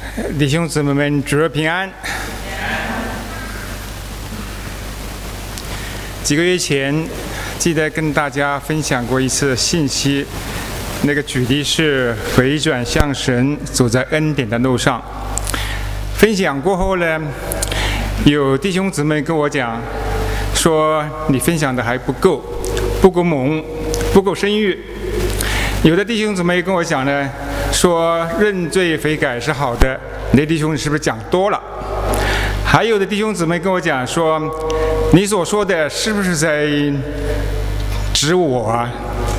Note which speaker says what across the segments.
Speaker 1: 弟兄姊妹们，主日平安。几个月前，记得跟大家分享过一次信息，那个举例是回转向神，走在恩典的路上。分享过后呢，有弟兄姊妹跟我讲，说你分享的还不够，不够猛，不够深郁。有的弟兄姊妹跟我讲呢，说认罪悔改是好的，你的弟兄是不是讲多了？还有的弟兄姊妹跟我讲说，你所说的是不是在指我啊？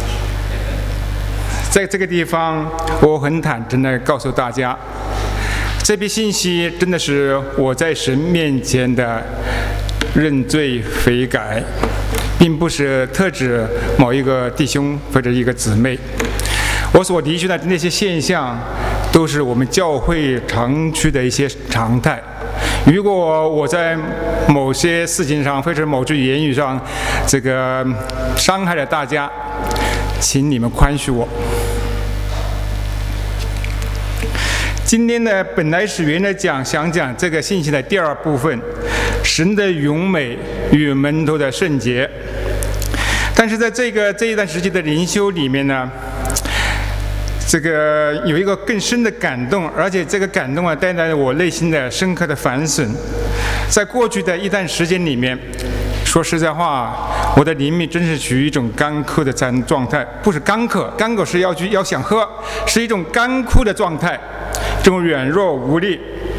Speaker 1: 在这个地方，我很坦诚地告诉大家，这批信息真的是我在神面前的认罪悔改，并不是特指某一个弟兄或者一个姊妹。我所提出的那些现象，都是我们教会常区的一些常态。如果我在某些事情上或者某句言语上，伤害了大家，请你们宽恕我。今天呢，本来是原来想讲这个信息的第二部分，神的永美与门徒的圣洁。但是在这一段时期的灵修里面呢，有一个更深的感动，而且这个感动带来了我内心的深刻的反省。在过去的一段时间里面，说实在话，我的灵命真是处于一种干枯的状态，不是干渴是要想喝，是一种干枯的状态，这种软弱无力。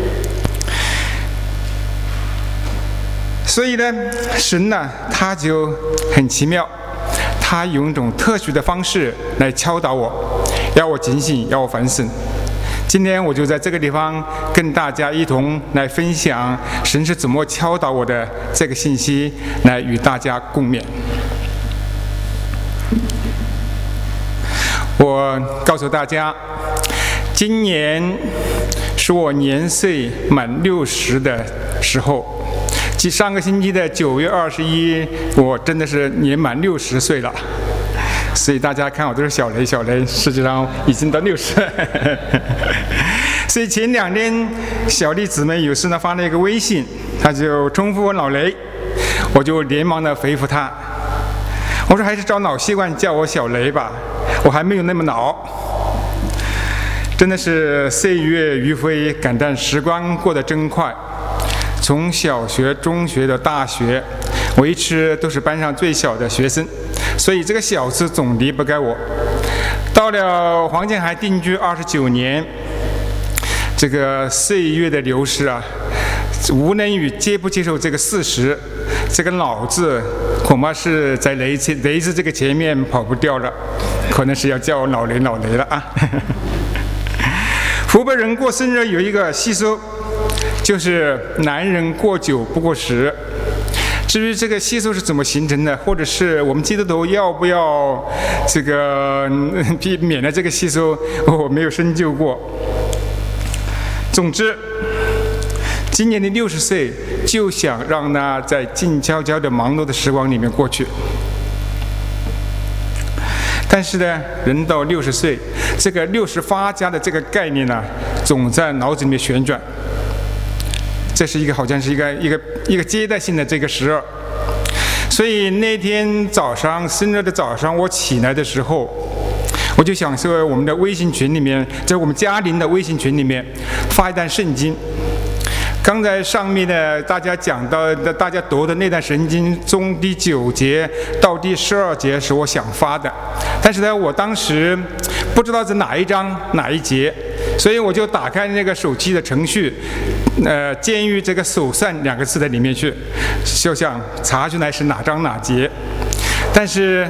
Speaker 1: 所以呢，神呢，他就很奇妙，他用一种特殊的方式来敲打我，要我警醒，要我反省。今天我就在这个地方跟大家一同来分享神是怎么敲打我的这个信息，来与大家共勉。我告诉大家，今年是我年岁满60的时候，即上个星期的9月21日，我真的是年满60岁了。所以大家看我都是小雷，实际上已经到60。所以前2天小丽姊妹有事呢发了一个微信，她就称呼我老雷，我就连忙的回复她，我说还是照老习惯叫我小雷吧，我还没有那么老。真的是岁月余晖，感叹时光过得真快。从小学、中学到大学，我一直都是班上最小的学生，所以这个小字总离不开我。到了黄建海定居29年，这个岁月的流逝啊，无论与接不接受这个事实，这个老字恐怕是在雷字这个前面跑不掉了，可能是要叫我老雷了啊。湖北人过生日有一个习俗，就是男人过9不过10。至于这个习俗是怎么形成的，或者是我们基督徒要不要免了这个习俗，我没有深究过。总之，今年的60岁，就想让他在静悄悄的忙碌的时光里面过去。但是呢，人到60岁，这个60发家的这个概念呢，总在脑子里面旋转。这是好像是一个阶段性的这个12。所以那天早上生日的早上，我起来的时候，我就想说我们的微信群里面，在我们家庭的微信群里面发一段圣经。刚才上面呢，大家讲到的，大家读的那段圣经中第9节到第12节是我想发的，但是呢，我当时不知道是哪一章哪一节，所以我就打开那个手机的程序，监狱这个手善2个字的里面去，就想查出来是哪章哪节，但是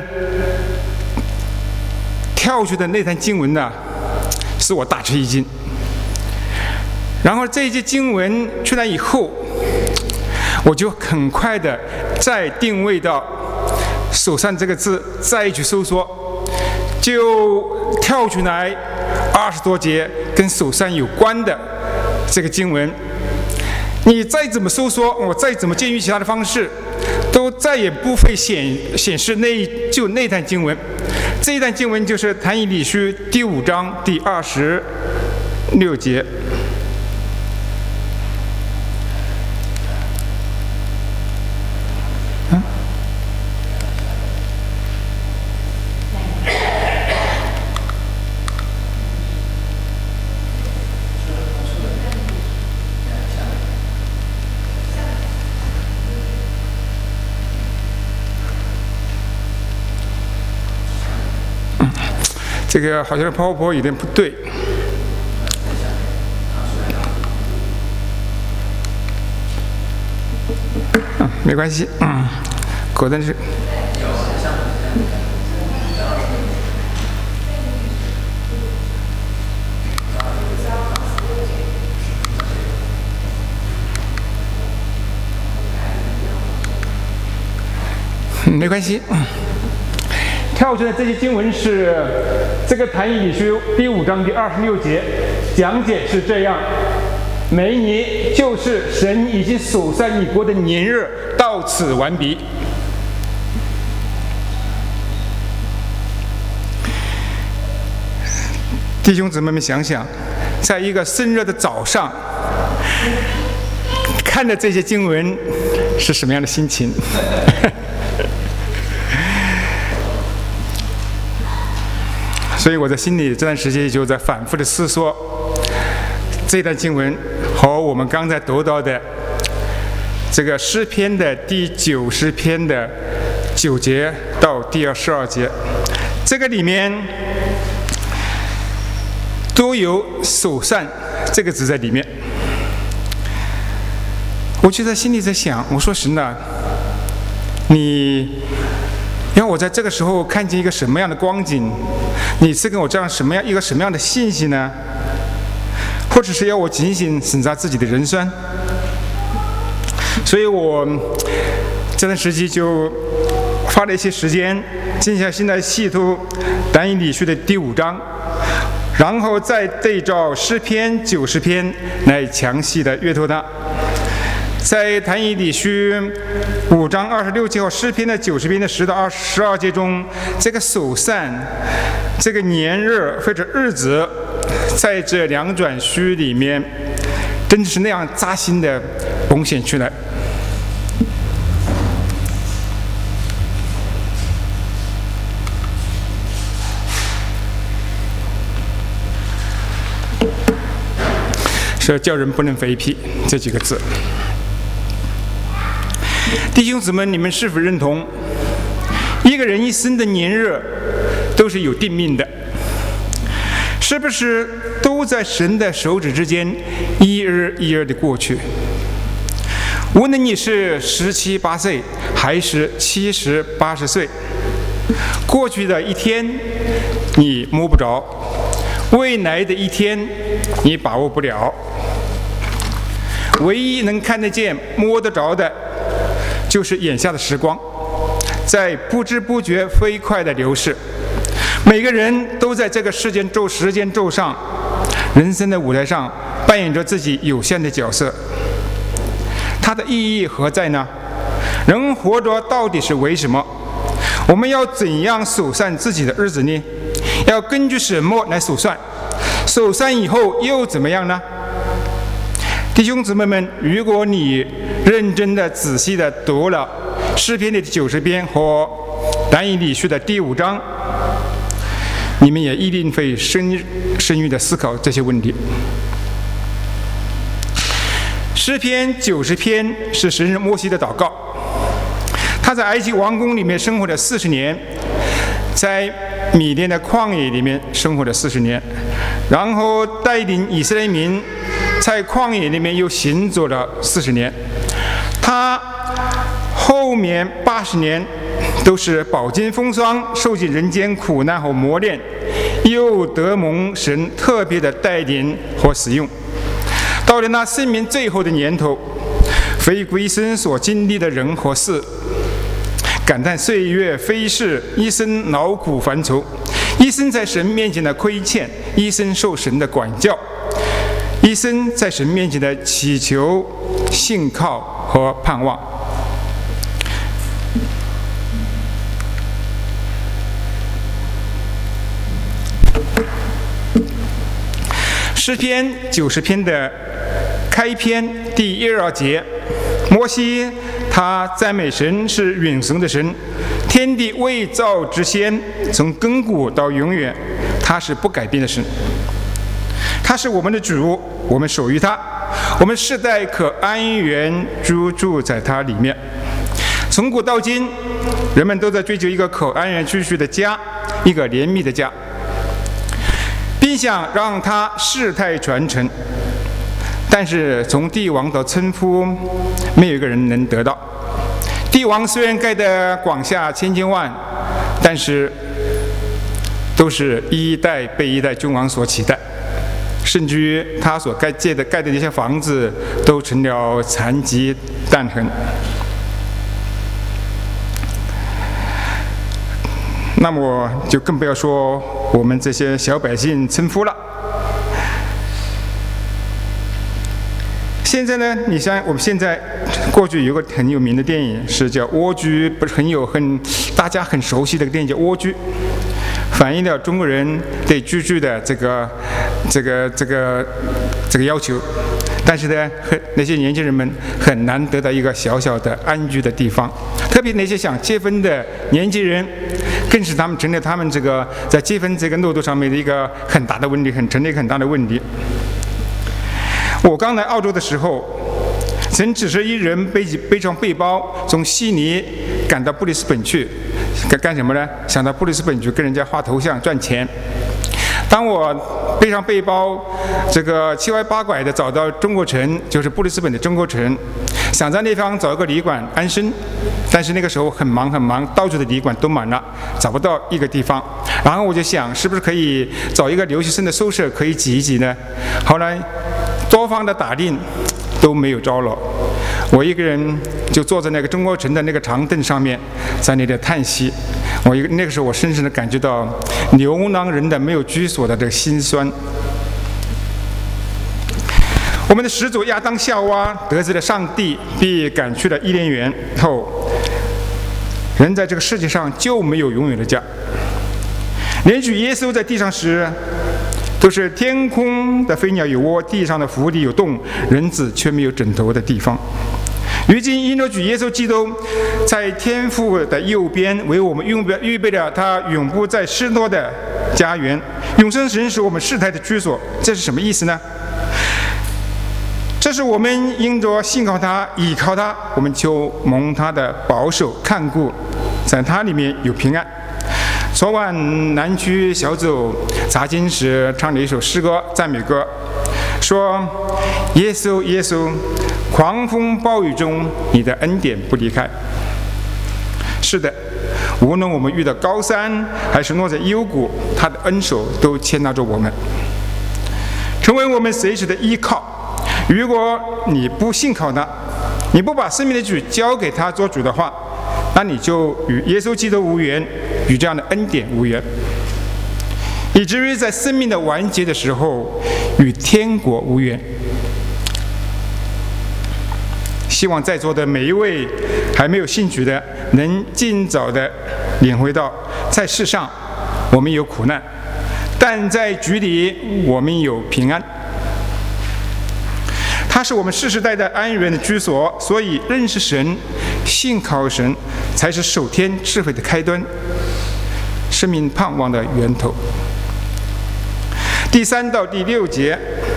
Speaker 1: 跳出的那段经文呢，使我大吃一惊。然后这一节经文出来以后，我就很快的再定位到手善这个字，再去搜索，就跳出来20多节跟手善有关的这个经文。你再怎么搜索，我再怎么建议其他的方式，都再也不会显示那段经文。这一段经文就是但以理书第5章第26节。 这个好像是PowerPoint有点不对。没关系，果断是。没关系。跳出来这些经文是这个但以理书第5章第26节，讲解是这样：每年就是神已经数算你国的年日，到此完毕。弟兄姊妹们，想想，在一个盛热的早上，看着这些经文是什么样的心情？所以我在心里这段时间就在反复的思索这段经文和我们刚才读到的这个诗篇的第90篇的9节到第22节，这个里面都有数算这个字在里面。我就在心里在想，我说神啊，你让我在这个时候看见一个什么样的光景？你赐给我这样一个什么样的信息呢？或者是要我警醒审查自己的人生？所以我这段时期就花了一些时间，静下心来细读但以理书的第5章，然后再对照诗篇90篇来详细的阅读它。在但以理书5章26节和诗篇的90篇的10到12节中，这个数算这个年日或者日子，在这2卷书里面真是那样扎心的彰显出来。说叫人不能肥辟这几个字。弟兄姊妹，你们是否认同一个人一生的年日都是有定命的？是不是都在神的手指之间一日一日的过去？无论你是17、18岁还是70、80岁，过去的一天你摸不着，未来的一天你把握不了。唯一能看得见摸得着的就是眼下的时光，在不知不觉飞快的流逝。每个人都在这个时间轴上，人生的舞台上扮演着自己有限的角色。它的意义何在呢？人活着到底是为什么？我们要怎样数算自己的日子呢？要根据什么来数算？数算以后又怎么样呢？弟兄姊妹们，如果你认真的仔细的读了诗篇的90篇和但以理书的第5章，你们也一定会深入的思考这些问题。诗篇90篇是神人摩西的祷告，他在埃及王宫里面生活了40年，在米甸的旷野里面生活了40年，然后带领以色列民在旷野里面又行走了40年。他后面80年都是饱经风霜，受尽人间苦难和磨练，又得蒙神特别的带领和使用。到了那生命最后的年头，回顾一生所经历的人和事，感叹岁月飞逝，一生劳苦烦愁，一生在神面前的亏欠，一生受神的管教，一生在神面前的祈求、信靠和盼望。诗篇90篇的开篇第1、2节，摩西他赞美神是永生的神，天地未造之先，从亘古到永远，他是不改变的神。他是我们的主，我们属于他，我们世代可安然居住在他里面。从古到今，人们都在追求一个可安然居住的家，一个怜悯的家。 心想让他世代传承。但是从帝王到村夫，没有一个人能得到。帝王虽然盖得广厦千千万，但是都是一代被一代君王所取代，甚至于他所盖的那些房子都成了残疾弹痕。那么就更不要说我们这些小百姓村夫了。现在呢，你像我们现在过去有个很有名的电影是叫《蜗居》，不是大家很熟悉的一个电影叫《蜗居》，反映了中国人对居住的这个要求。但是呢，那些年轻人们很难得到一个小小的安居的地方，特别那些想结婚的年轻人，更是成了他们这个在结婚这个路途上面的一个很大的问题，成了一个很大的问题。我刚来澳洲的时候，曾只是一人背上背包从悉尼赶到布里斯本去，干什么呢？想到布里斯本去跟人家画头像赚钱。当我背上背包，这个七歪八拐的找到中国城，就是布里斯本的中国城，想在那方找一个旅馆安身，但是那个时候很忙，到处的旅馆都满了，找不到一个地方。然后我就想，是不是可以找一个留学生的宿舍可以挤一挤呢？后来多方的打听都没有着落，我一个人就坐在那个中国城的那个长凳上面，在那里叹息。那个时候我深深地感觉到流浪人的没有居所的这个心酸。我们的始祖亚当夏娃得罪了上帝，被赶去了伊甸园后，人在这个世界上就没有永远的家。连举耶稣在地上时，都是天空的飞鸟有窝，地上的福地有洞，人子却没有枕头的地方。如今因着主耶稣基督在天父的右边，为我们预备了他永不再失落的家园，永生神是我们世代的居所。这是什么意思呢？这是我们因着信靠他，倚靠他，我们就蒙他的保守看顾，在他里面有平安。昨晚南区小组查经时唱了一首诗歌，赞美歌，说耶稣耶稣，狂风暴雨中你的恩典不离开。是的，无论我们遇到高山还是落在幽谷，他的恩手都牵拉着我们，成为我们随时的依靠。如果你不信靠他，你不把生命的主交给他做主的话，那你就与耶稣基督无缘，与这样的恩典无缘，以至于在生命的完结的时候与天国无缘。希望在座的每一位还没有信主的，能尽早的领会到，在世上我们有苦难，但在主里我们有平安。它是我们世世代代安然的居所，所以认识神、信靠神，才是守天智慧的开端，生命盼望的源头。第3到第6节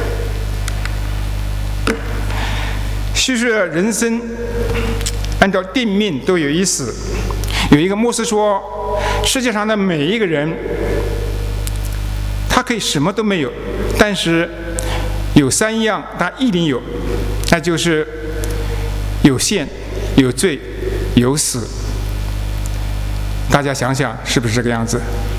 Speaker 1: 叙述了人生按照定命都有一死。有一个牧师说，世界上的每一个人，他可以什么都没有，但是有3样他一定有，那就是有限、有罪、有死。大家想想是不是这个样子？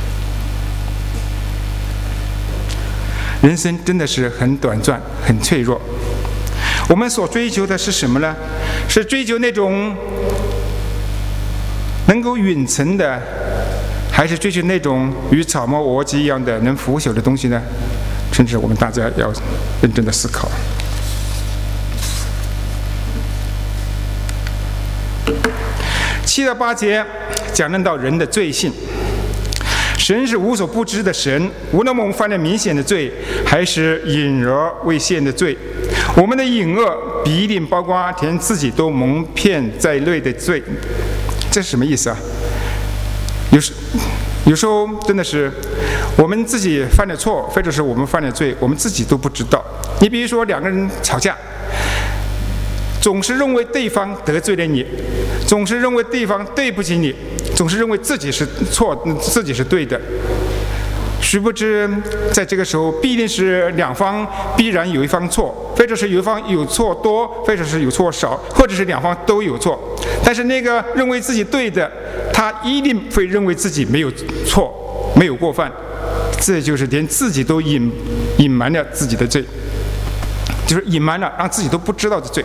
Speaker 1: 人生真的是很短暂，很脆弱。我们所追求的是什么呢？是追求那种能够永存的，还是追求那种与草木蛾迹一样的能腐朽的东西呢？甚至我们大家要认真的思考。7到8节讲论到人的罪性。神是无所不知的神，无论我们犯了明显的罪，还是隐而未现的罪，我们的隐恶必定包括连自己都蒙骗在内的罪。这是什么意思啊？有时候真的是我们自己犯了错，或者是我们犯了罪，我们自己都不知道。你比如说2个人吵架，总是认为对方得罪了你，总是认为对方对不起你，总是认为自己是错，自己是对的。 殊不知，在这个时候，必定是两方必然有一方错，或者是有一方有错多，或者是有错少，或者是两方都有错。但是那个认为自己对的，他一定会认为自己没有错，没有过犯。这就是连自己都隐瞒了自己的罪，就是隐瞒了，让自己都不知道的罪。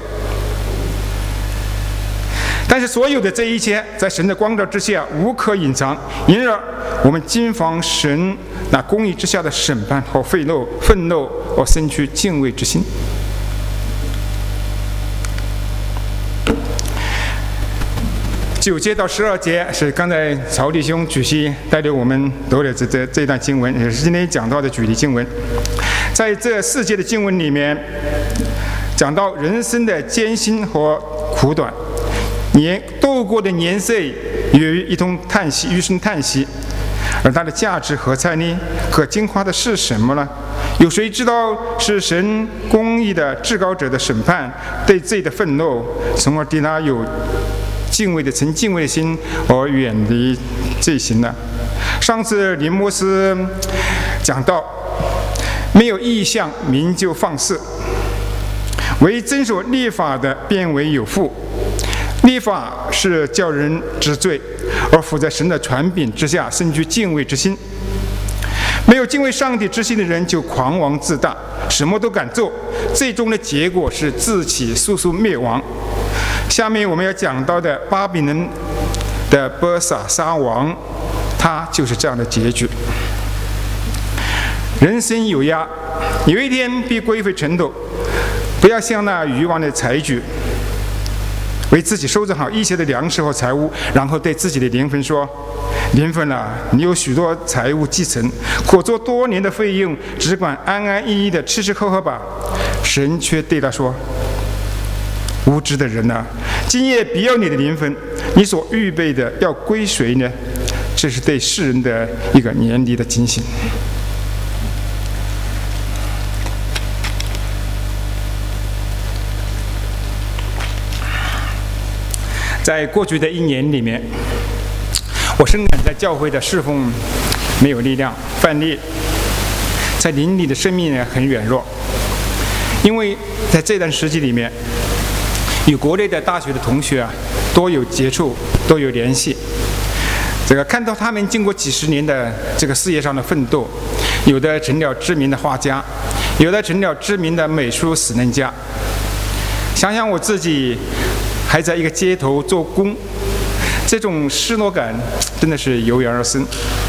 Speaker 1: 但是所有的这一切，在神的光照之下无可隐藏，因而我们谨防神那公义之下的审判和愤怒和生出敬畏之心。9节到12节是刚才曹弟兄主席带领我们读的这段经文，也是今天讲到的主题经文。在这4节的经文里面，讲到人生的艰辛和苦短，度过的年岁与一同叹息，余生叹息。而它的价值何在呢？可惊夸的是什么呢？有谁知道是神公义的至高者的审判，对罪的愤怒，从而对他有敬畏的心而远离罪行呢？上次林牧师讲到，没有意向，民就放肆；唯遵守律法的，便为有福。律法是叫人知罪，而伏在神的权柄之下，生出敬畏之心。没有敬畏上帝之心的人，就狂妄自大，什么都敢做，最终的结果是自起速速灭亡。下面我们要讲到的巴比伦的波萨沙王，他就是这样的结局。人生有压，有一天必归回尘土，不要像那愚妄的财主，为自己收拾好一切的粮食和财物，然后对自己的灵魂说：灵魂啊，你有许多财物继承，可做多年的费用，只管安安逸逸的吃吃喝喝吧。神却对他说：无知的人啊，今夜必要你的灵魂，你所预备的要归谁呢？这是对世人的一个严厉的警醒。在过去的1年里面，我深感在教会的侍奉没有力量，犯力，在灵里的生命呢很软弱。因为在这段时期里面，与国内的大学的同学多有接触，多有联系。看到他们经过几十年的这个事业上的奋斗，有的成了知名的画家，有的成了知名的美术史论家。想想我自己还在一个街头做工，这种失落感真的是油然而生。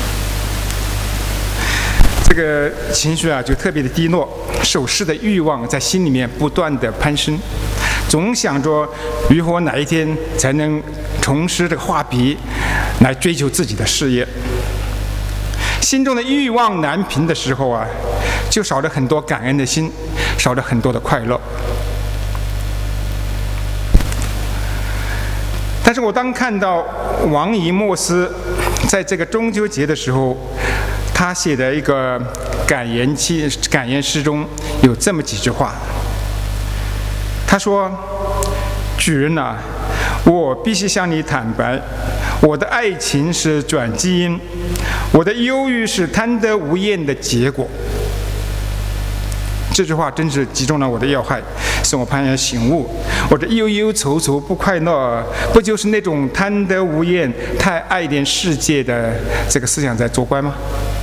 Speaker 1: 这个情绪就特别的低落，手势的欲望在心里面不断的攀升，总想着如何哪一天才能重拾这个画笔，来追求自己的事业。心中的欲望难平的时候就少了很多感恩的心，少了很多的快乐。但是我当看到王怡莫斯在这个中秋节的时候，他写的一个感言诗中有这么几句话。他说：主人啊，我必须向你坦白，我的爱情是转基因，我的忧郁是贪得无厌的结果。这句话真是击中了我的要害，使我幡然醒悟。我这忧忧愁愁不快乐，不就是那种贪得无厌、太爱恋世界的这个思想在作怪吗？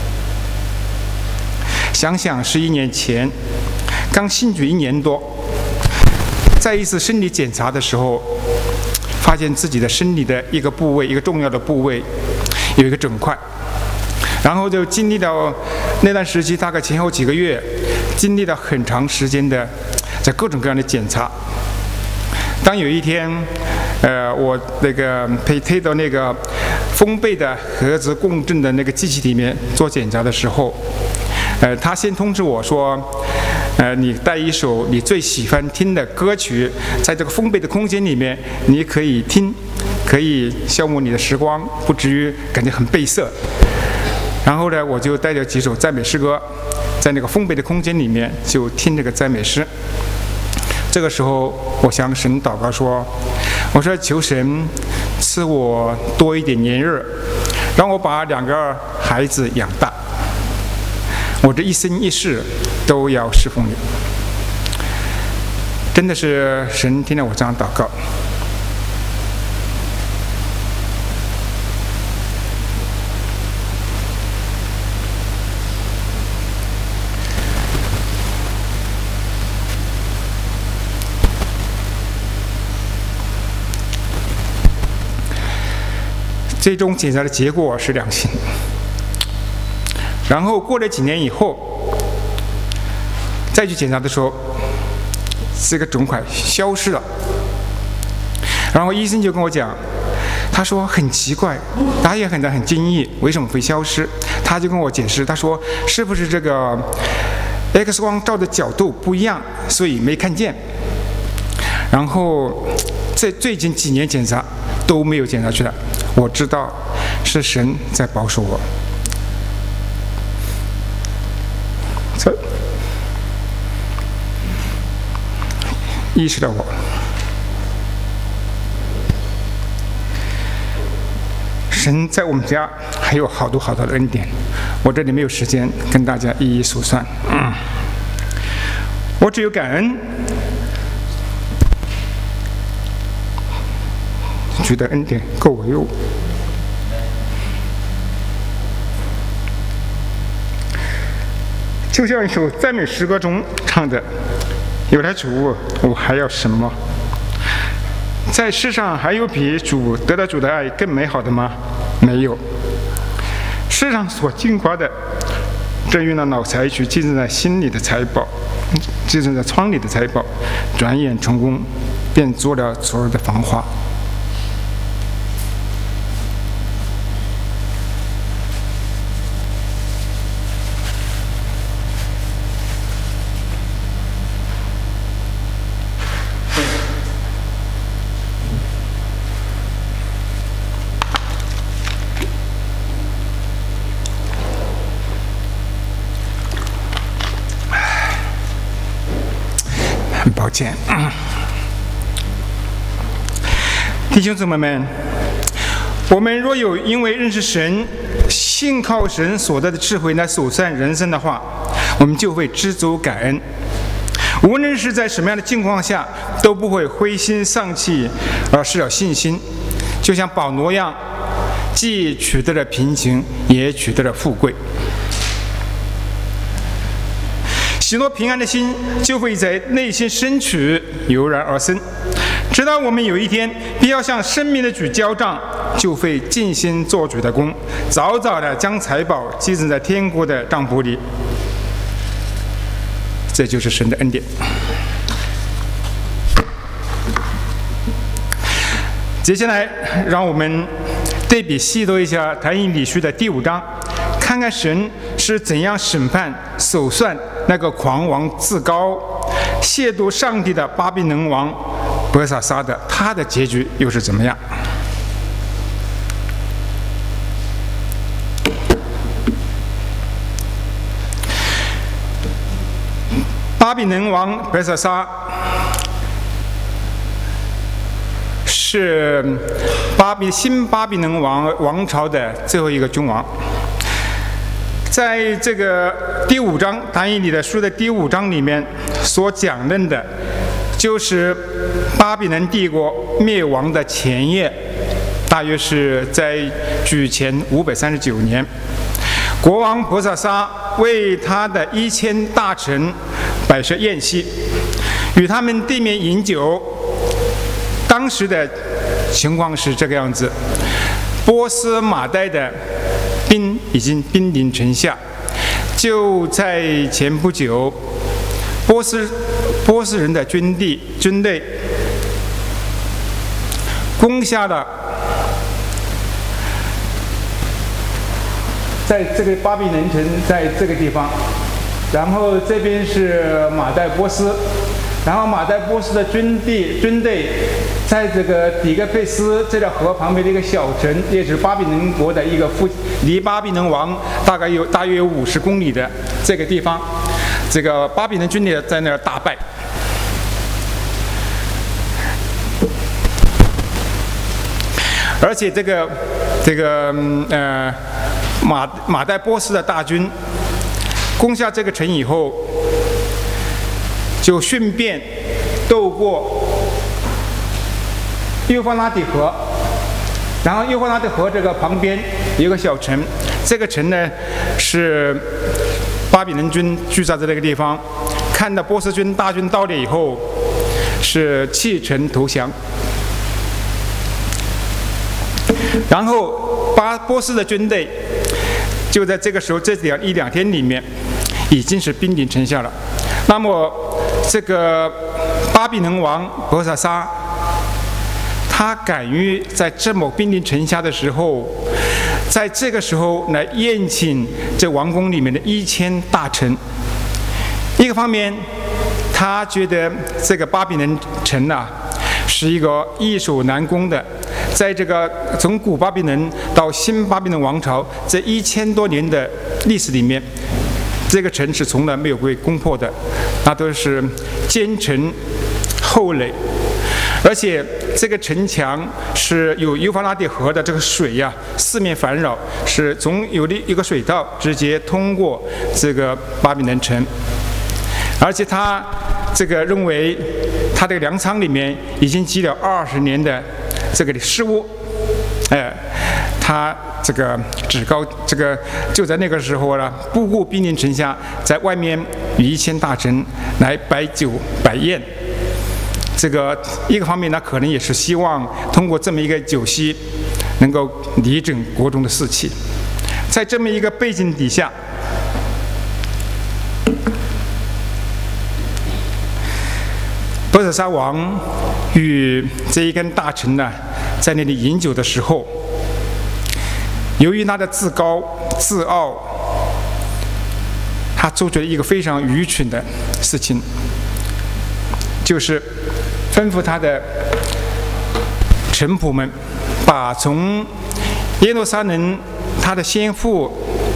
Speaker 1: 想想11年前，刚信主1年多，在一次身体检查的时候，发现自己的身体的一个部位，一个重要的部位有一个肿块，然后就经历到那段时期，大概前后几个月，经历了很长时间的在各种各样的检查。当有一天，我推到那个封闭的核磁共振的那个机器里面做检查的时候，他先通知我说，你带一首你最喜欢听的歌曲，在这个封闭的空间里面，你可以听，可以消磨你的时光，不至于感觉很闭塞。然后呢，我就带着几首赞美诗歌，在那个封闭的空间里面就听这个赞美诗。这个时候，我向神祷告说：“我说求神赐我多一点年日，让我把2个孩子养大。” 我这一生一世都要侍奉你。真的是神听了我这样祷告。最终检查的结果是良性。然后过了几年以后，再去检查的时候，这个肿块消失了。然后医生就跟我讲，他说很奇怪，他也很惊异，为什么会消失？他就跟我解释，他说是不是这个 X 光照的角度不一样，所以没看见。然后在最近几年检查都没有检查出来。我知道是神在保守我，意识到我。神在我们家还有好多的恩典，我这里没有时间跟大家一一数算。我只有感恩，主的恩典够我用。就像一首赞美诗歌中唱的：“有了主，我还要什么？在世上还有比主得到主的爱更美好的吗？没有。世上所经过的，正用那老财去积存在心里的财宝，积存在窗里的财宝，转眼成功，便做了昨日的繁华。”很抱歉，弟兄姊妹们，我们若有因为认识神、信靠神所得的智慧来数算人生的话，我们就会知足感恩。无论是在什么样的境况下，都不会灰心丧气，而失了信心。就像保罗一样，既取得了平静，也取得了富贵。喜乐平安的心就会在内心深处油然而生，直到我们有一天必要向生命的主交账，就会尽心做主的工，早早的将财宝积存在天国的账簿里。这就是神的恩典。接下来让我们对比细读一下但以理书的第5章，看看神是怎样审判手算那个狂妄自高亵渎上帝的巴比伦王伯萨撒的，他的结局又是怎么样？巴比伦王伯萨撒是新巴比伦王朝的最后一个君王。在这个第5章但以理的书的第5章里面所讲论的，就是巴比伦帝国灭亡的前夜，大约是在主前539年，国王伯萨撒为他的1000大臣摆设宴席，与他们对面饮酒。当时的情况是这个样子：波斯马代的兵已经兵临城下，就在前不久，波斯人的军队攻下了在这个巴比伦城，在这个地方，然后这边是马代波斯，然后马代波斯的军队在这个底格费斯这条河旁边的一个小城，也是巴比伦国的一个离巴比伦王大约有50公里的这个地方，这个巴比伦军队在那儿大败。而且这个马代波斯的大军攻下这个城以后，就顺便渡过幼发拉底河，然后幼发拉底河这个旁边有个小城，这个城呢是巴比伦军驻扎在这个地方，看到波斯军大军到了以后，是弃城投降。然后波斯的军队就在这个时候这一两天里面已经是兵临城下了。那么这个巴比伦王伯萨沙，他敢于在这么兵临城下的时候，在这个时候来宴请这王宫里面的1000大臣。一个方面，他觉得这个巴比伦城是一个易守难攻的，在这个从古巴比伦到新巴比伦王朝这1000多年的历史里面，这个城是从来没有被攻破的，那都是坚城厚垒，而且这个城墙是有幼发拉底河的这个水四面环绕，是从有的一个水道直接通过这个巴比伦城，而且他这个认为他这个粮仓里面已经积了20年的这个失物，他这个趾高这个就在那个时候不顾兵临城下，在外面与1000大臣来摆酒摆宴。这个一个方面呢，可能也是希望通过这么一个酒席，能够理整国中的士气。在这么一个背景底下，伯萨沙王与这一根大臣在那里饮酒的时候，由于他的自高自傲，他做出了一个非常愚蠢的事情，就是吩咐他的臣仆们把从耶路撒冷他的先父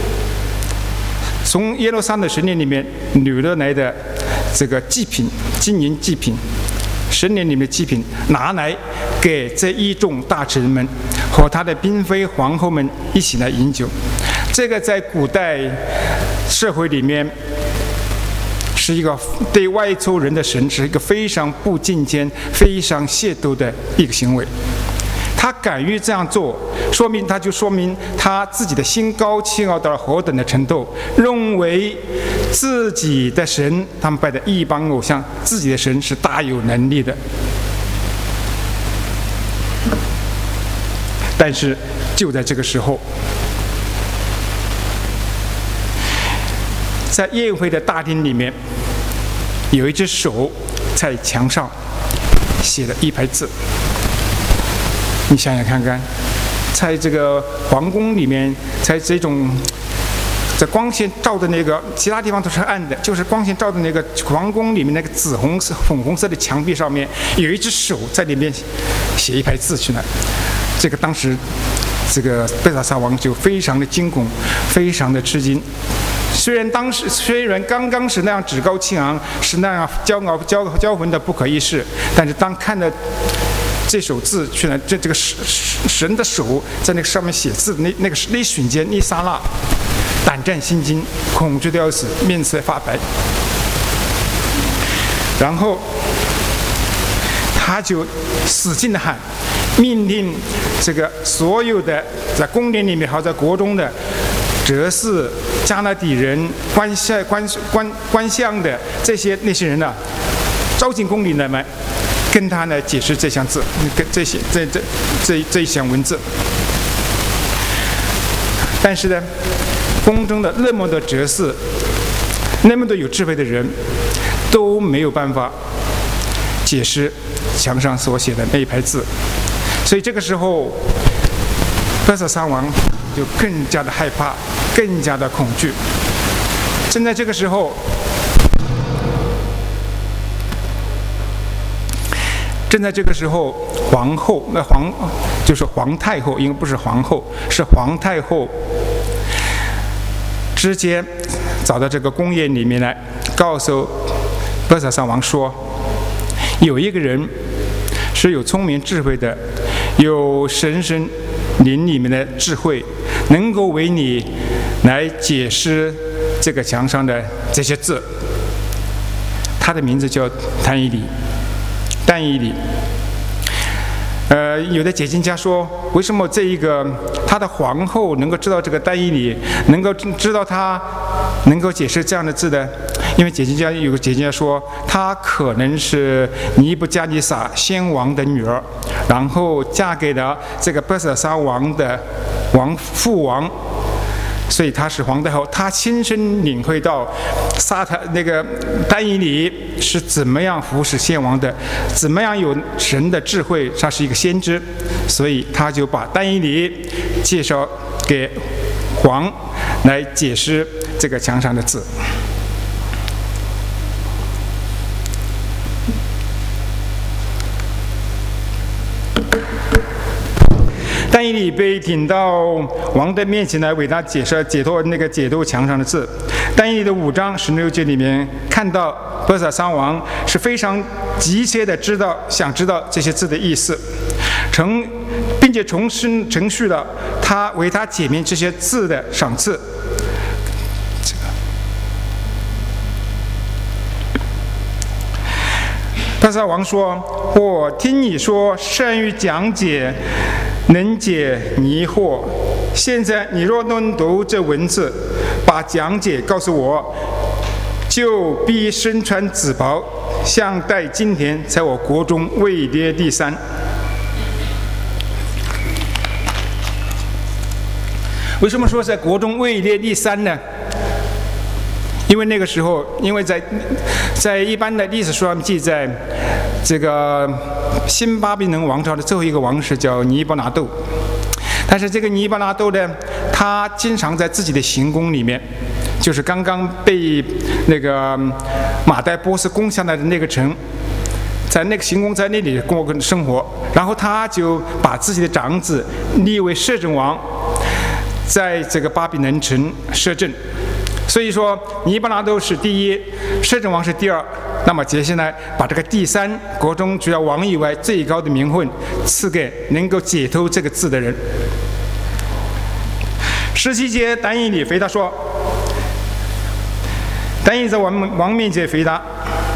Speaker 1: 从耶路撒冷神殿里面掳了来的这个祭品，金银祭品，神殿里面的祭品拿来给这一众大臣们和他的嫔妃皇后们一起来饮酒。这个在古代社会里面是一个对外族人的神是一个非常不敬虔、非常亵渎的一个行为。他敢于这样做，说明他自己的心高气傲到了何等的程度，认为自己的神，他们拜的异邦偶像，自己的神是大有能力的。但是就在这个时候，在宴会的大厅里面，有一只手在墙上写了一排字。你想想看看，在这个皇宫里面，在这种在光线照的那个，其他地方都是暗的，就是光线照的那个皇宫里面那个紫红色、粉红色的墙壁上面，有一只手在里面写一排字去了。这个当时，这个贝萨沙王就非常的惊恐，非常的吃惊。虽然刚刚是那样趾高气昂，是那样骄横的不可一世，但是当看到这首字去了，这个神的手在那个上面写字的那一瞬间，一刹那，胆战心惊，恐惧的要死，面色发白。然后他就使劲的喊，命令这个所有的在宫殿里面和在国中的哲士、加勒底人、官相的那些人招进宫里来嘛，跟他呢解释这项字，跟这一项文字。但是呢，宫中的那么多哲士，那么多有智慧的人，都没有办法解释墙上所写的那一排字。所以这个时候，贝萨沙王就更加的害怕，更加的恐惧。正在这个时候，皇后，就是皇太后，因为不是皇后，是皇太后，直接找到这个宫宴里面来，告诉贝萨沙王说，有一个人是有聪明智慧的，有神灵里面的智慧，能够为你来解释这个墙上的这些字。他的名字叫但以理。有的解经家说，为什么这一个他的皇后能够知道这个但以理，能够知道他能够解释这样的字的？因为有个解经家说，她可能是尼布加尼撒先王的女儿，然后嫁给了这个波斯沙王的父王。所以他是皇太后，他亲身领会到但以理是怎么样服侍先王的，怎么样有神的智慧，他是一个先知，所以他就把但以理介绍给王来解释这个墙上的字。但以理被引到王的面前来，为他解读墙上的字。但以理的5章16节里面看到波斯沙王是非常急切的想知道这些字的意思，并且重述了他为他解明这些字的赏赐。波斯王说：“我听你说善于讲解，能解疑惑。现在你若能读这文字，把讲解告诉我，就必身穿紫袍，像戴金田，在我国中位列第3。”为什么说在国中位列第3呢？因为那个时候，因为在一般的历史书上记载，这个新巴比伦王朝的最后一个王是叫尼布拿豆，但是这个尼布拿豆呢，他经常在自己的行宫里面，就是刚刚被那个马代波斯攻下来的那个城，在那个行宫在那里过生活，然后他就把自己的长子立为摄政王，在这个巴比伦城摄政。所以说，尼布拿豆是第1，摄政王是第2。那么接下来把这个第3，国中除了王以外最高的名分赐给能够解透这个字的人。17节，但以理回答说：“但以理在王面前回答，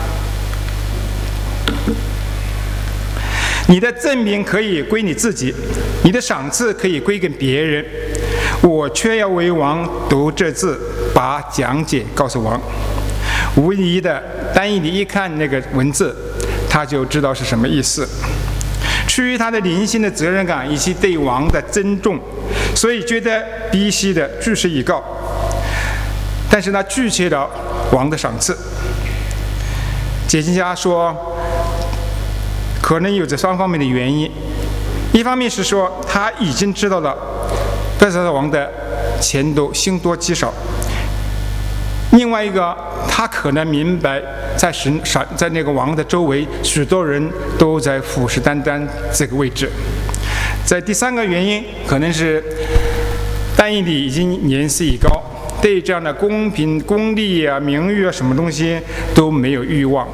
Speaker 1: 你的赠名可以归你自己，你的赏赐可以归给别人，我却要为王读这字，把讲解告诉王。”无疑的，但以理一看那个文字，他就知道是什么意思。出于他的灵性的责任感以及对王的尊重，所以觉得必须的据实以告。但是他拒绝了王的赏赐。解经家说，可能有这双方面的原因。一方面是说他已经知道了波斯王的钱多心多积少，另外一个他可能明白在那个王的周围许多人都在虎视眈眈这个位置。在第3个原因，可能是但以理已经年事已高，对这样的公平功利啊名誉啊什么东西都没有欲望。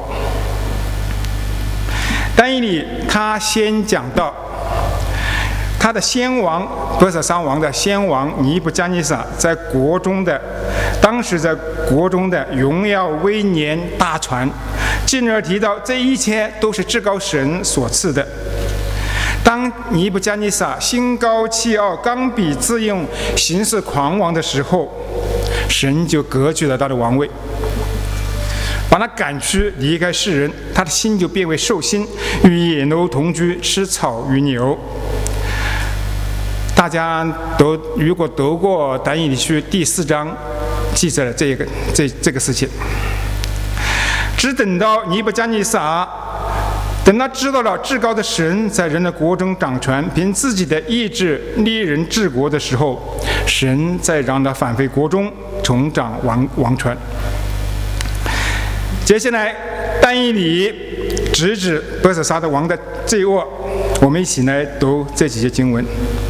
Speaker 1: 但以理他先讲到他的先王波斯沙王的先王尼布加尼撒当时在国中的荣耀威严大传，进而提到这一切都是至高神所赐的。当尼布加尼撒心高气傲、刚愎自用、行事狂妄的时候，神就革去了他的王位，把他赶去离开世人，他的心就变为兽心，与野牛同居，吃草与牛。大家如果读过但以理书第4章，记载了这个事情。只等到尼布加尼撒，等他知道了至高的神在人的国中掌权，凭自己的意志立人治国的时候，神再让他返回国中，重掌王权。接下来，但以理直指波斯沙的王的罪恶。我们一起来读这几节经文。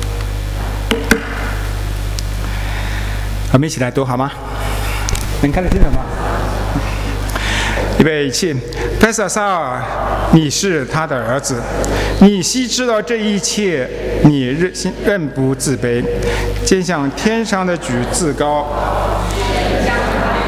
Speaker 1: 我们一起来读好吗？能看得清楚吗？预备起！波斯沙尔，你是他的儿子，你悉知道这一切，你仍不自卑，兼向天上的举自高。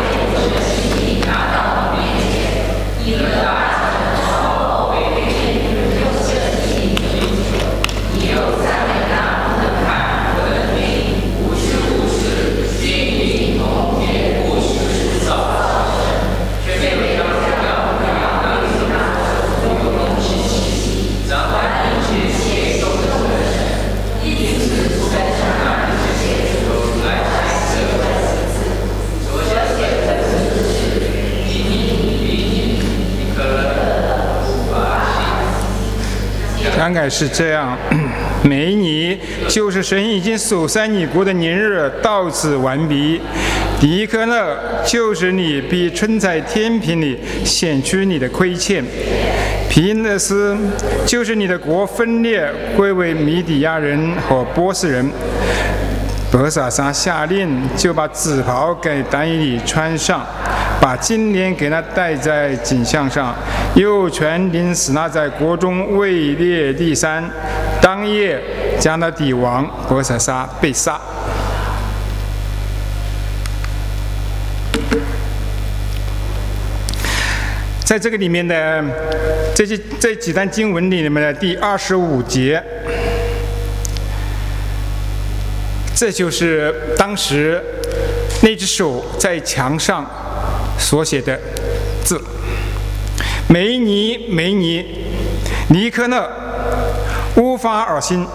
Speaker 1: 大概是这样：美尼就是神已经数算你国的年日，到此完毕。迪科勒就是你必存在天平里，显出你的亏欠。皮勒斯就是你的国分裂，归为米底亚人和波斯人。伯萨撒下令，就把紫袍给但以理穿上，把金链给他戴在颈项上，又权柄使他在国中位列第3。当夜，加那底王伯萨撒被杀。在这个里面的这几段经文里面的第25节，这就是当时那只手在墙上所写的字：梅尼、梅尼、尼科勒、乌法尔辛。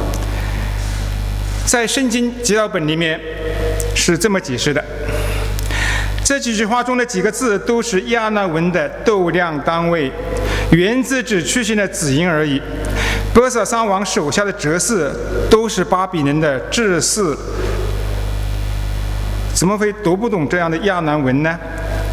Speaker 1: 在圣经记祷本里面是这么解释的。这几句话中的几个字都是亚纳文的斗量单位，源自只出现的子音而已。伯萨撒王手下的哲士都是巴比伦的智士，怎么会读不懂这样的亚南文呢？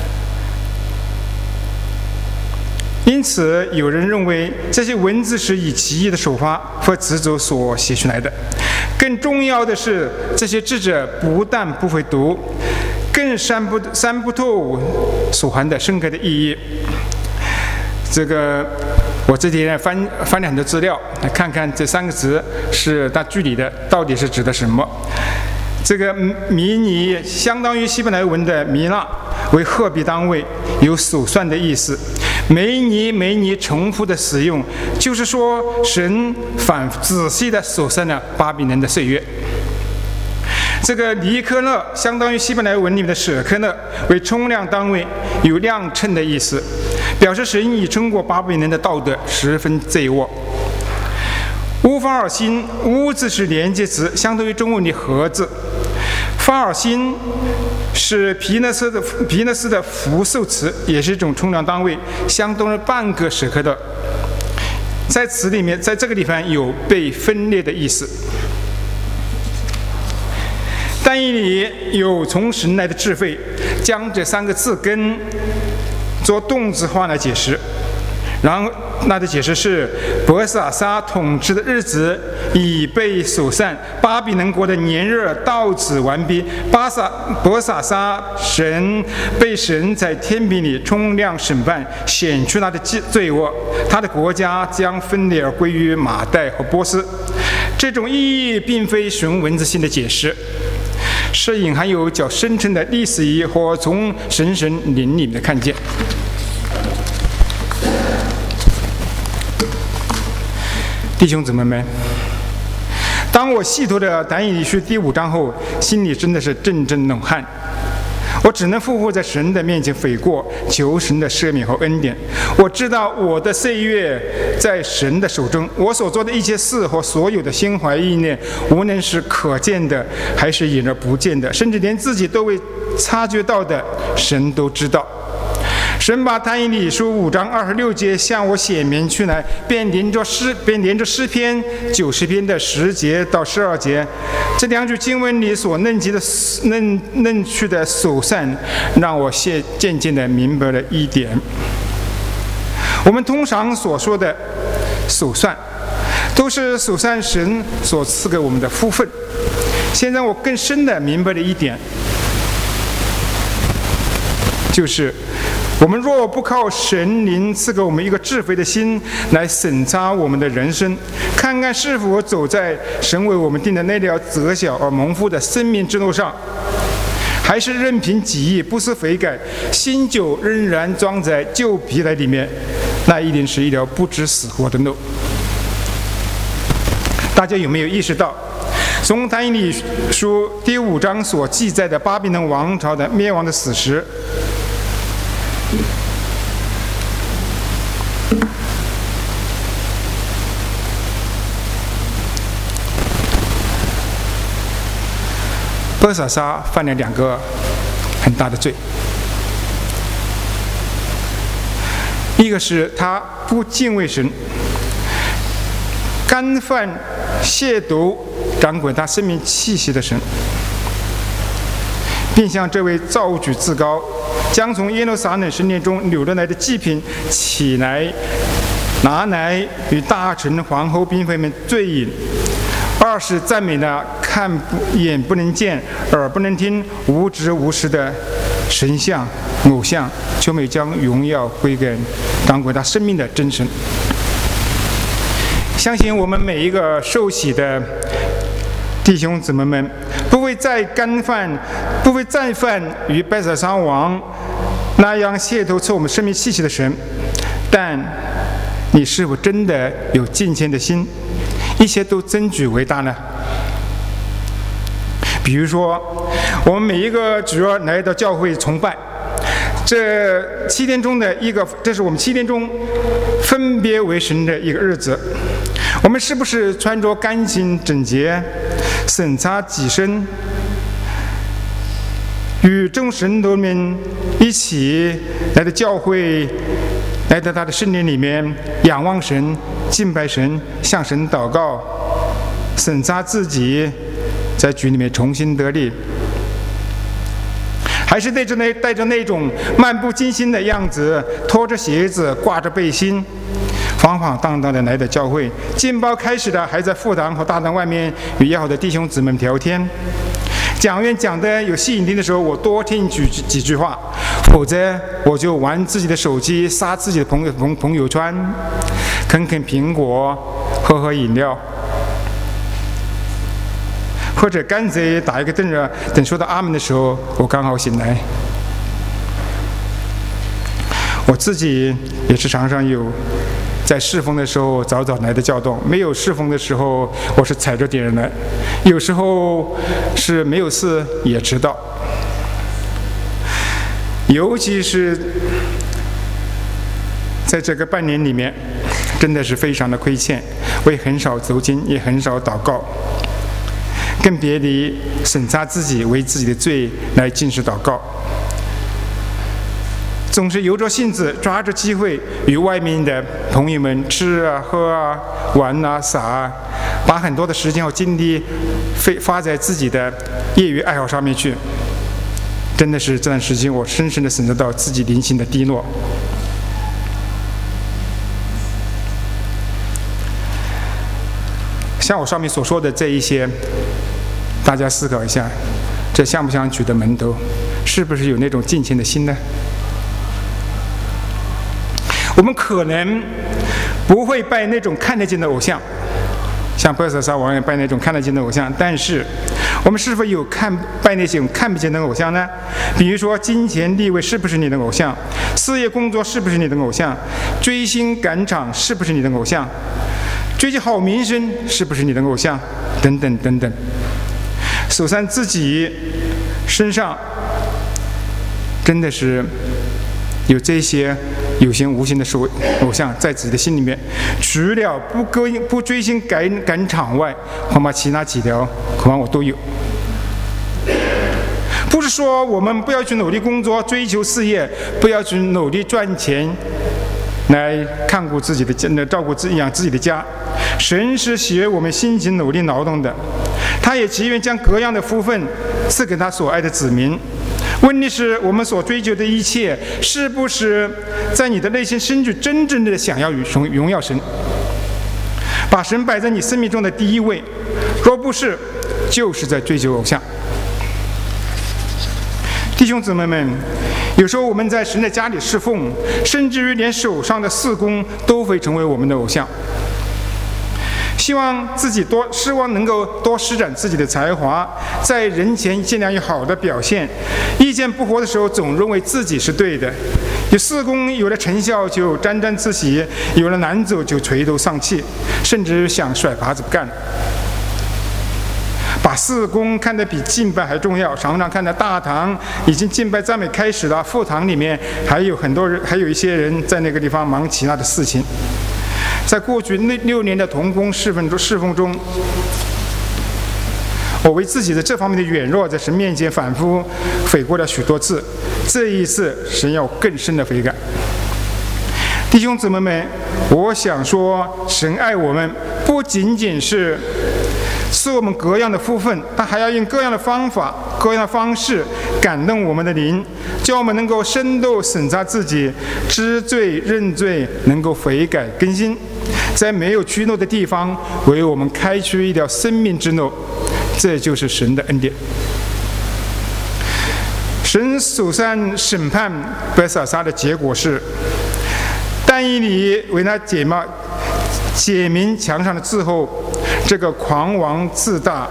Speaker 1: 因此，有人认为这些文字是以奇异的手法和词组所写出来的。更重要的是，这些智者不但不会读，更参不透所含的深刻的意义。这个我这几天翻了很多资料，来看看这3个词是它具体的到底是指的什么。这个米尼相当于希伯来文的米纳，为赫比单位，有数算的意思。梅尼重复的使用，就是说神仔细的数算了巴比伦的岁月。这个尼科勒相当于希伯来文里面的舍科勒，为冲量单位，有量称的意思，表示神已称过巴比伦的道德十分罪恶。乌法尔辛，乌字是连接词，相当于中文的和字。法尔辛是皮勒斯的复数词，也是一种冲量单位，相当于半个舍科勒。在词里面，在这个地方有被分裂的意思。但以理有从神来的智慧，将这3个字根做动词化来解释。然后那的解释是：伯萨撒统治的日子已被数算，巴比伦国的年日到此完毕。伯萨撒被神在天平里冲量审判，显出他的罪恶，他的国家将分裂而归于马代和波斯。这种意义并非纯文字性的解释，是隐含有较深沉的历史意义和从神灵里面的看见。弟兄姊妹们，当我细读了但以理书第5章后，心里真的是阵阵冷汗。我只能匍匐在神的面前悔过，求神的赦免和恩典。我知道我的岁月在神的手中，我所做的一切事和所有的心怀意念，无论是可见的还是隐而不见的，甚至连自己都未察觉到的，神都知道。神把但以理书5章26节向我显明出来，便连着诗篇90篇的10节到12节，这2句经文里所论去的数算，让我渐渐地明白了一点。我们通常所说的数算，都是数算神所赐给我们的福分。现在我更深地明白了一点，就是我们若不靠神灵赐给我们一个智慧的心来审查我们的人生，看看是否走在神为我们定的那条窄小而蒙福的生命之路上，还是任凭己意不思悔改，新酒仍然装在旧皮袋里面，那一定是一条不知死活的路。大家有没有意识到，从但以理书第5章所记载的巴比伦王朝的灭亡的史实，伯萨撒犯了2个很大的罪，一个是他不敬畏神， 干犯亵渎掌管他生命气息的神，并向这位造举自高，将从耶路撒冷神殿中流落来的祭品起来，拿来与大臣、皇后、嫔妃们对饮。二是赞美那眼不能见、耳不能听、无知无识的神像、偶像，求美将荣耀归给掌管他生命的真神。相信我们每一个受洗的弟兄姊妹们，不会再犯与贝瑟沙王那样亵渎赐我们生命气息的神，但你是否真的有敬虔的心，一切都增举为大呢？比如说，我们每一个主要来到教会崇拜，这7天中的这是我们7天中分别为神的一个日子。我们是不是穿着干净整洁，审查己身，与众神徒们一起来到教会，来到他的圣殿里面仰望神、敬拜神、向神祷告，审查自己，在局里面重新得力？还是带着那种漫不经心的样子，拖着鞋子，挂着背心，晃晃荡荡的来到教会，敬拜开始的还在副堂和大堂外面与要好的弟兄姊妹们聊天。讲员讲的有吸引力的时候，我多听几句话，否则我就玩自己的手机，刷自己的朋友圈，啃苹果，喝饮料，或者干脆打一个盹儿，等说到阿门的时候，我刚好醒来。我自己也是常常有在侍奉的时候早来的教动，没有侍奉的时候我是踩着点人来，有时候是没有事也迟到，尤其是在这个半年里面，真的是非常的亏欠，我也很少走经，也很少祷告，更别离审查自己，为自己的罪来进食祷告。总是由着性子，抓着机会与外面的朋友们吃啊、喝啊、玩啊、撒啊，把很多的时间和精力花在自己的业余爱好上面去。真的是这段时间，我深深地审查到自己灵性的低落。像我上面所说的这一些，大家思考一下，这像不像举的门头？是不是有那种敬虔的心呢？我们可能不会拜那种看得见的偶像，像贝瑟沙王也拜那种看得见的偶像，但是我们是否有拜那种看不见的偶像呢？比如说金钱地位是不是你的偶像？事业工作是不是你的偶像？追星赶场是不是你的偶像？追求好名声是不是你的偶像？等等等等。首先自己身上真的是有这些有形无形的偶像在自己的心里面，除了不追星赶场外，恐怕其他几条恐怕我都有。不是说我们不要去努力工作追求事业，不要去努力赚钱来看顾自己的家，照顾养自己的家。神是喜悦我们辛勤努力劳动的，他也祈愿将各样的福分赐给他所爱的子民。问题是我们所追求的一切，是不是在你的内心深处真正的想要荣耀神，把神摆在你生命中的第一位？若不是，就是在追求偶像。弟兄姊妹们，有时候我们在神的家里侍奉，甚至于连手上的事工都会成为我们的偶像。希望能够多施展自己的才华，在人前尽量有好的表现。意见不合的时候，总认为自己是对的。有事工有了成效就沾沾自喜，有了难走就垂头丧气，甚至想甩耙子不干。把事工看得比敬拜还重要，常常看到大堂已经敬拜赞美开始了，副堂里面还有很多人，还有一些人在那个地方忙其他的事情。在过去6年的同工侍奉中，我为自己的这方面的软弱在神面前反复悔过了许多次。这一次，神要更深的悔改。 弟兄姊妹们，我想说，神爱我们不仅仅是赐我们各样的福分，他还要用各样的方法、各样的方式感动我们的灵，叫我们能够深度审查自己，知罪认罪，能够悔改更新，在没有屈怒的地方为我们开出一条生命之路。这就是神的恩典。神首先审判伯萨撒的结果是，但以理为他解明墙上的字后，这个狂妄自大、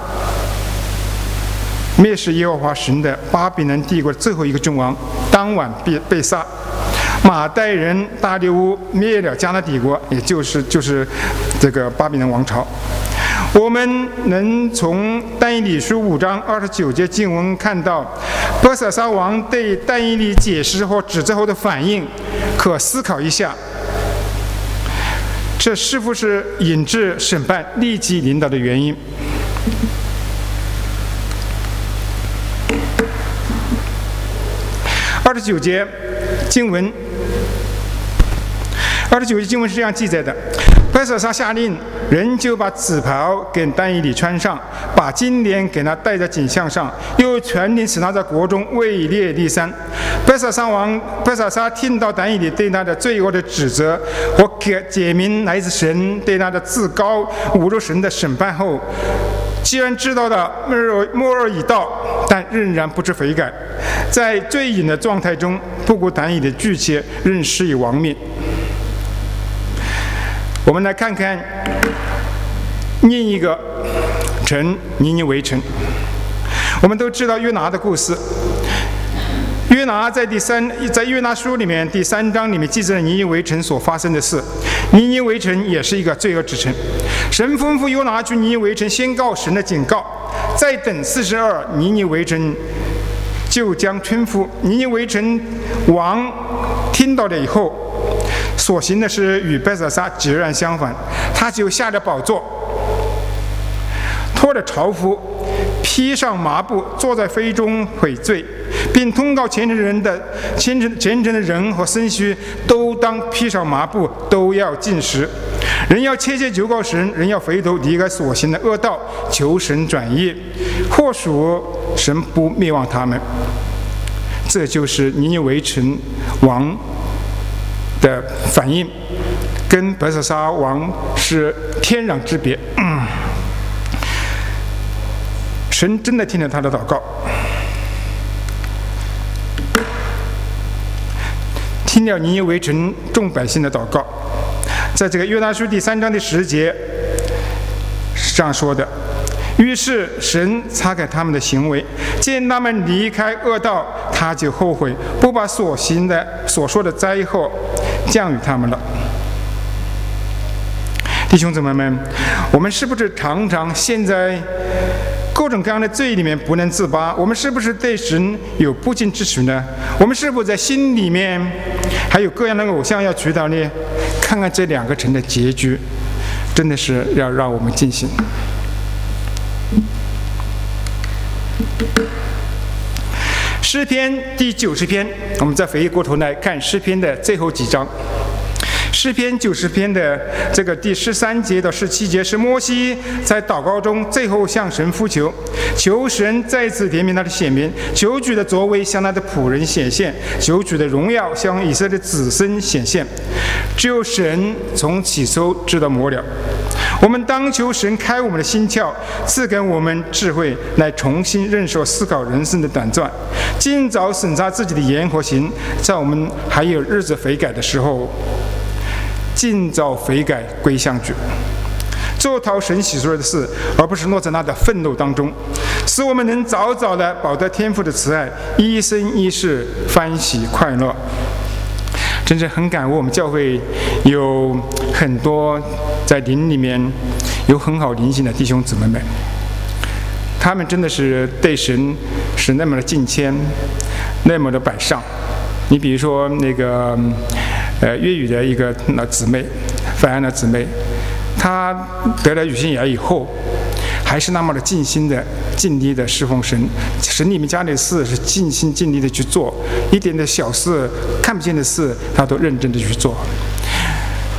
Speaker 1: 蔑视耶和华神的巴比伦帝国的最后一个君王，当晚被杀。马代人大利乌灭了迦拿底国，也就是这个巴比伦王朝。我们能从但以理书5章29节经文看到，伯萨撒王对但以理解释或指责后的反应，可思考一下，这是否是引致审判立即领导的原因？29节经文是这样记载的：伯萨撒下令，人就把紫袍给但以理穿上，把金链给他戴在颈项上，又传令使他在国中位列第3。伯萨撒听到但以理对他的罪恶的指责和解明来自神对他的自高侮辱神的审判后，既然知道了末日已到，但仍然不知悔改，在罪瘾的状态中，不顾但以理的拒绝，仍施以亡命。我们来看看另一个城尼尼微城。我们都知道约拿的故事。约拿在约拿书里面第3章里面记载了尼尼微城所发生的事。尼尼微城也是一个罪恶之城。神吩咐约拿去尼尼微城宣告神的警告，再等42，尼尼微城就将吞服。尼尼微城王听到了以后，所行的是与伯萨撒截然相反，他就下了宝座，脱了朝服，披上麻布，坐在非中悔罪，并通告虔诚的人和僧须都当披上麻布，都要禁食。人要切切求告神，人要回头离开所行的恶道，求神转意，或许神不灭亡他们。这就是尼尼微城王的反应，跟伯萨撒王是天壤之别。神真的听了他的祷告，听了尼尼微城众百姓的祷告。在这个约拿书第3章第10节是这样说的：于是神擦干他们的行为，见他们离开恶道，他就后悔，不把所说的灾祸降于他们了。弟兄姊妹们，我们是不是常常陷在各种各样的罪里面不能自拔？我们是不是对神有不敬之举呢？我们是否在心里面还有各样的偶像要祈祷呢？看看这2个城的结局，真的是要让我们尽心。诗篇第90篇，我们再回过头来看诗篇的最后几章。诗篇90篇的这个第13节到17节是摩西在祷告中最后向神呼求，求神再次点明他的显明，求主的作为向他的仆人显现，求主的荣耀向以色列子孙显现。只有神从起初直到末了。我们当求神开我们的心窍，赐给我们智慧，来重新认识思考人生的短暂，尽早审查自己的言和行，在我们还有日子悔改的时候，尽早悔改归向主，做讨神喜悦的事，而不是落在他的愤怒当中，使我们能早早的保得天父的慈爱，一生一世欢喜快乐。真是很感恩我们教会有很多在灵里面有很好灵性的弟兄姊妹们，他们真的是对神是那么的敬虔，那么的摆上。你比如说那个粤语的一个姊妹，范安的姊妹，她得了乳腺癌以后，还是那么的尽心的、尽力的侍奉神。神里面家里的事是尽心尽力的去做，一点的小事、看不见的事，她都认真的去做。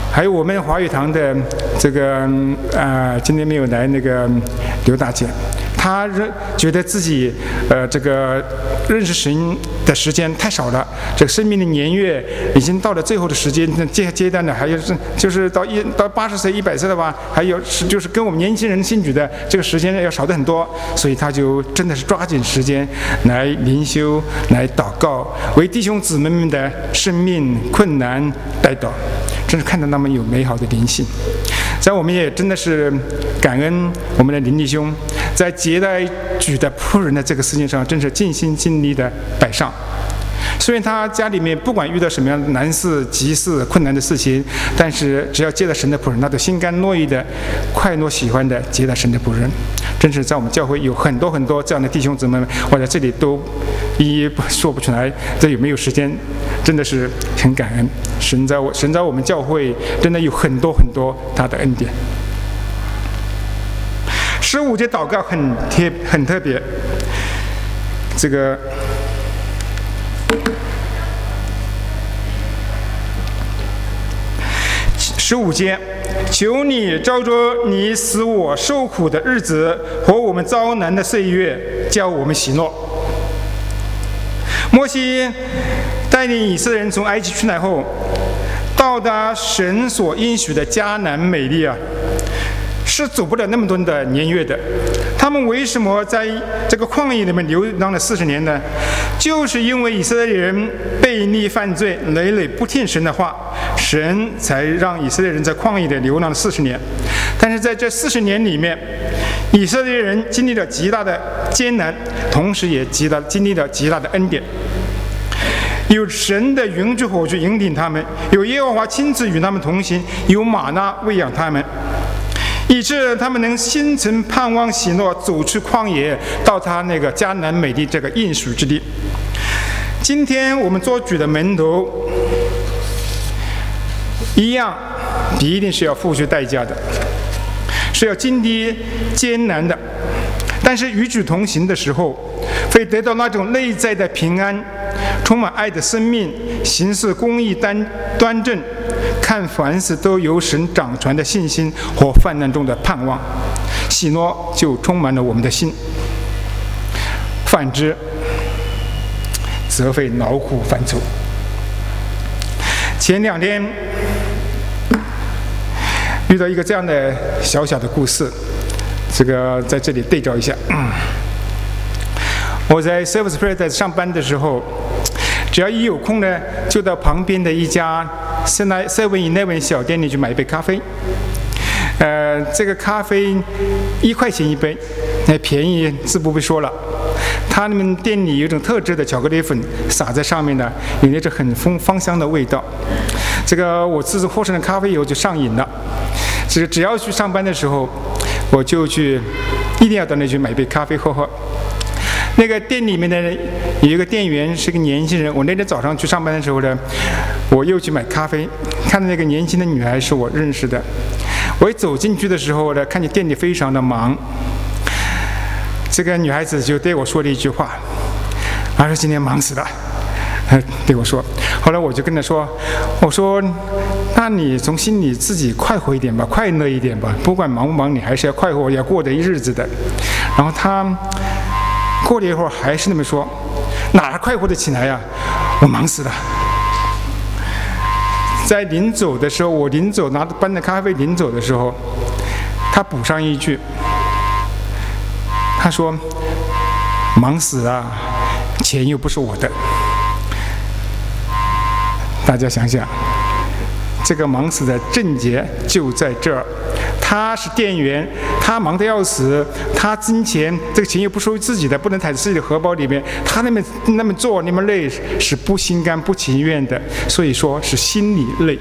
Speaker 1: 还有我们华语堂的这个今天没有来那个刘大姐，她觉得自己这个认识神的时间太少了，这个生命的年月已经到了最后的时间阶段了，还有就是到80岁100岁的话，还有就是跟我们年轻人信主的这个时间要少得很多，所以他就真的是抓紧时间来灵修，来祷告，为弟兄姊妹们的生命困难代祷，真是看到他们有美好的灵性。在我们也真的是感恩我们的林弟兄，在接待举的仆人的这个事情上，真是尽心尽力的摆上。虽然他家里面不管遇到什么样的难事、急事、困难的事情，但是只要接待神的仆人，他都心甘乐意的、快乐喜欢的接待神的仆人。真是在我们教会有很多很多这样的弟兄姊妹们，我在这里都一一说不出来，这有没有时间，真的是很感恩神在我们教会真的有很多很多他的恩典。15节祷告很特别，这个15节，求你照着你使我受苦的日子和我们遭难的岁月，叫我们喜乐。摩西带领以色列人从埃及出来后，到达神所应许的迦南美地是走不了那么多的年月的。他们为什么在这个旷野里面流浪了40年呢？就是因为以色列人悖逆犯罪，累累不听神的话，神才让以色列人在旷野里流浪了40年。但是在这40年里面，以色列人经历了极大的艰难，同时也经历了极大的恩典。有神的云柱火柱引领他们，有耶和华亲自与他们同行，有玛纳喂养他们，以致他们能心存盼望喜乐，走出旷野，到他那个迦南美地这个应许之地。今天我们做主的门徒一样，一定是要付出代价的，是要经历艰难的。但是与主同行的时候，会得到那种内在的平安，充满爱的生命，行事公义端正，看凡事都由神掌权的信心和患难中的盼望，喜乐就充满了我们的心。反之，则会劳苦烦愁。前2天遇到一个这样的小小的故事，这个在这里对照一下。我在 Service Prayer 上班的时候，只要一有空呢，就到旁边的一家 7-Eleven 小店里去买一杯咖啡。这个咖啡1块钱一杯，便宜自不必说了。他们店里有一种特制的巧克力粉，撒在上面呢，有那种很芳香的味道。这个我自从喝上了咖啡以后就上瘾了。只要去上班的时候，我就一定要到那去买杯咖啡喝喝。那个店里面的有一个店员是个年轻人，我那天早上去上班的时候呢，我又去买咖啡，看到那个年轻的女孩是我认识的。我一走进去的时候呢，看见店里非常的忙，这个女孩子就对我说了一句话，她说今天忙死了，对我说。后来我就跟她说，我说那你从心里自己快活一点吧，快乐一点吧，不管忙不忙，你还是要快活，要过得一日子的。然后她过了一会儿还是那么说，哪快活得起来呀，我忙死了。在临走的时候，我拿着搬着咖啡临走的时候，他补上一句，他说忙死了，钱又不是我的。大家想想，这个忙死的症结就在这儿。他是店员，他忙得要死，他金钱这个钱又不属于自己的，不能踩在自己的荷包里面，他那么做那么累，是不心甘不情愿的，所以说是心里累。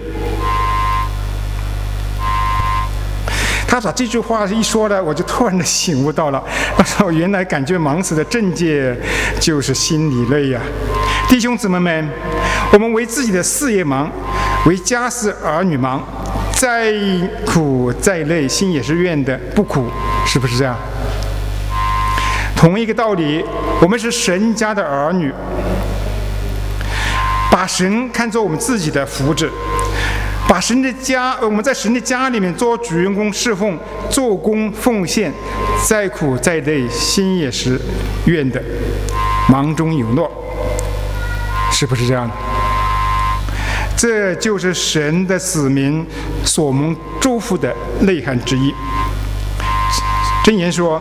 Speaker 1: 他把这句话一说了，我就突然的醒悟到了，我说原来感觉忙死的症结就是心里累呀。弟兄姊妹们，我们为自己的事业忙，为家事儿女忙，再苦再累，心也是怨的，不苦，是不是这样？同一个道理，我们是神家的儿女，把神看作我们自己的福祉，把把神的家，我们在神的家里面做主人公侍奉，做工奉献，再苦再累，心也是愿的，忙中有乐，是不是这样的？这就是神的子民所蒙祝福的内涵之一。箴言说，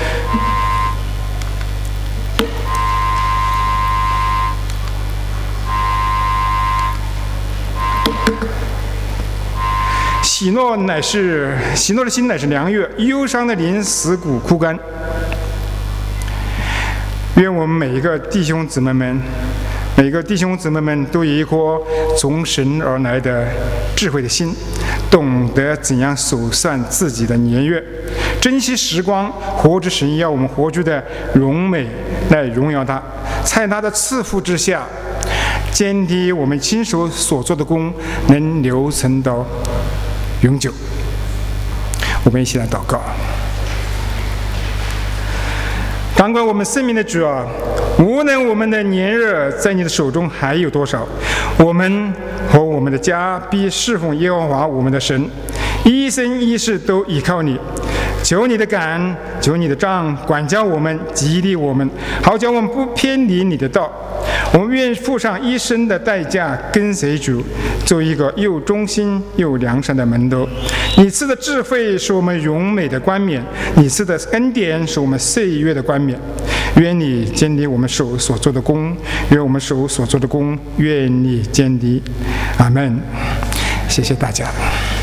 Speaker 1: 喜乐的心乃是良药，忧伤的灵使骨枯干。愿我们每一个弟兄姊妹们都有一颗从神而来的智慧的心，懂得怎样数算自己的年月，珍惜时光，活着神要我们活出的荣美来荣耀他，在他的赐福之下，坚定我们亲手所做的工能留存到永久。我们一起来祷告。掌管我们生命的主啊，无论我们的年日在你的手中还有多少，我们和我们的家必侍奉耶和华我们的神，一生一世都依靠你。求你的感，求你的杖管教我们，激励我们，好叫我们不偏离你的道。我们愿付上一生的代价跟随主，做一个又忠心又良善的门徒。你赐的智慧是我们荣美的冠冕，你赐的恩典是我们岁月的冠冕。愿你坚立我们手所做的工，愿我们手所做的工，愿你坚立。阿们。谢谢大家。